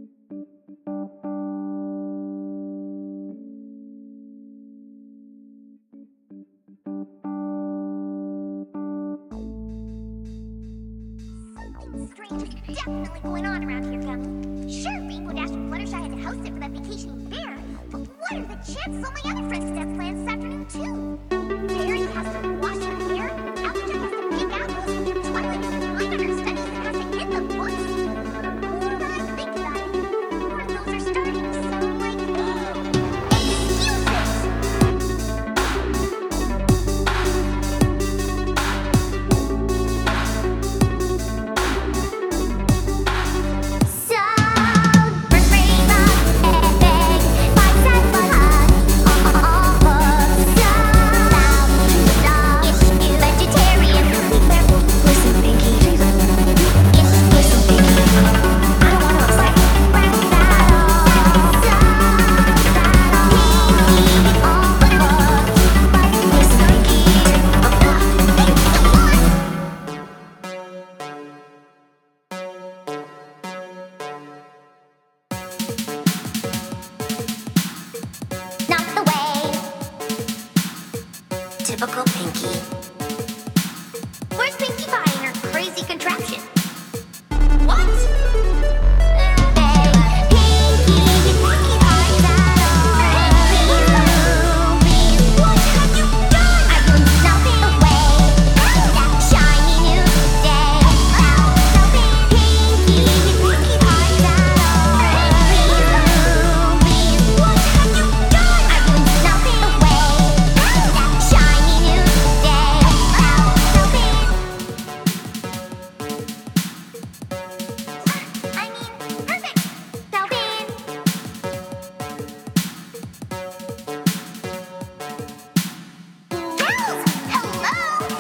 Strange is definitely going on around here, Gummy. Sure, Rainbow Dash and Fluttershy had to host it for that vacationing bear, but what are the chances all my other friends could have plans this afternoon, too? Fairy has to wash her hair, Applejack has to pick apples, Twilight has to mind on her studies and has to hit the books. The more I think about it, the more those are starting to sound like excuses! Typical Pinkie. Where's Pinkie Pie and her crazy contraption? What?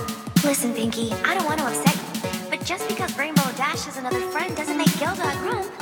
Listen, Pinkie, I don't want to upset you, but just because Rainbow Dash is another friend doesn't make Gilda a group.